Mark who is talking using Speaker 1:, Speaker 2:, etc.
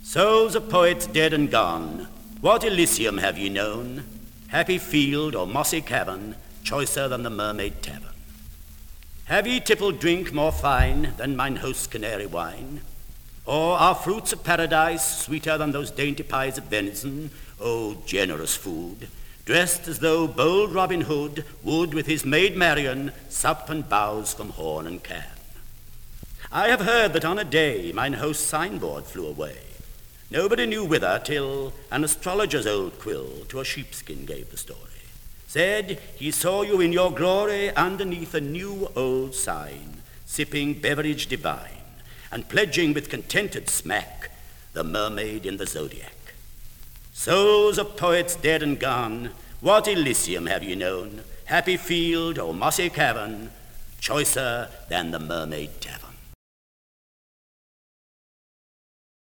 Speaker 1: Souls of poets dead and gone, what Elysium have ye known? Happy field or mossy cavern, choicer than the Mermaid Tavern? Have ye tippled drink more fine than mine host's canary wine? Or are fruits of paradise sweeter than those dainty pies of venison, O generous food, dressed as though bold Robin Hood would with his maid Marian sup and bowse from horn and can? I have heard that on a day mine host's signboard flew away. Nobody knew whither till an astrologer's old quill to a sheepskin gave the story. Said he saw you in your glory underneath a new old sign, sipping beverage divine, and pledging with contented smack the mermaid in the zodiac. Souls of poets dead and gone, what Elysium have ye known? Happy field or mossy cavern, choicer than the Mermaid Tavern?